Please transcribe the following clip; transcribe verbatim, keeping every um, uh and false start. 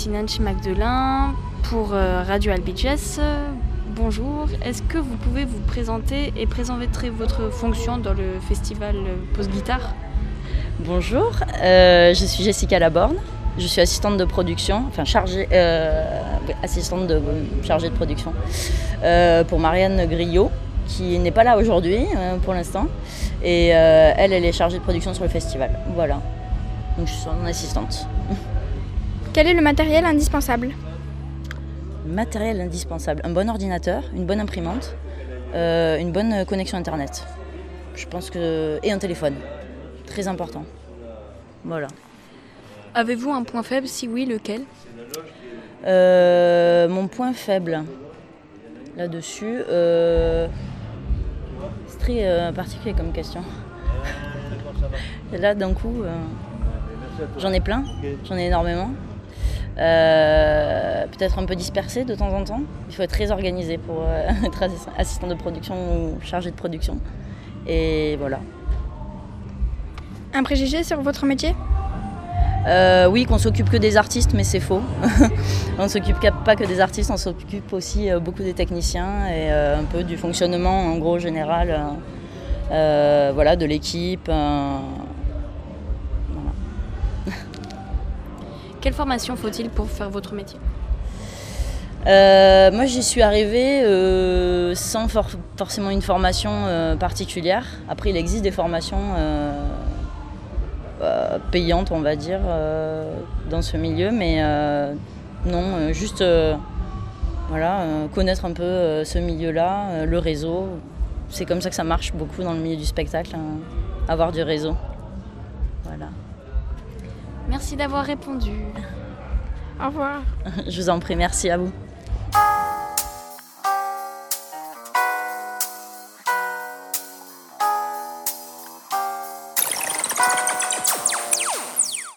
Sinanche Magdelin pour euh, Radio Albiges. Bonjour, est-ce que vous pouvez vous présenter et présenter votre fonction dans le festival Pause Guitare? Bonjour, euh, je suis Jessica Laborne, je suis assistante de production, enfin chargée, euh, assistante de, chargée de production euh, pour Marianne Griot, qui n'est pas là aujourd'hui euh, pour l'instant, et euh, elle, elle est chargée de production sur le festival. Voilà, donc je suis son assistante. Quel est le matériel indispensable? Matériel indispensable, un bon ordinateur, une bonne imprimante, euh, une bonne connexion internet. Je pense que et un téléphone, très important. Voilà. Avez-vous un point faible? Si oui, lequel? euh, Mon point faible là-dessus, euh, c'est très euh, particulier comme question. Et là, d'un coup, euh, j'en ai plein, j'en ai énormément. Euh, peut-être un peu dispersé de temps en temps. Il faut être très organisé pour euh, être assistant de production ou chargé de production. Et voilà. Un préjugé sur votre métier? euh, Oui, qu'on s'occupe que des artistes, mais c'est faux. On ne s'occupe pas que des artistes, on s'occupe aussi beaucoup des techniciens et euh, un peu du fonctionnement en gros général euh, voilà, de l'équipe. Euh, Quelle formation faut-il pour faire votre métier? euh, Moi, j'y suis arrivée euh, sans for forcément une formation euh, particulière. Après, il existe des formations euh, euh, payantes, on va dire, euh, dans ce milieu, mais euh, non, euh, juste euh, voilà, euh, connaître un peu euh, ce milieu-là, euh, le réseau. C'est comme ça que ça marche beaucoup dans le milieu du spectacle, hein, avoir du réseau. Voilà. Merci d'avoir répondu. Au revoir. Je vous en prie, merci à vous.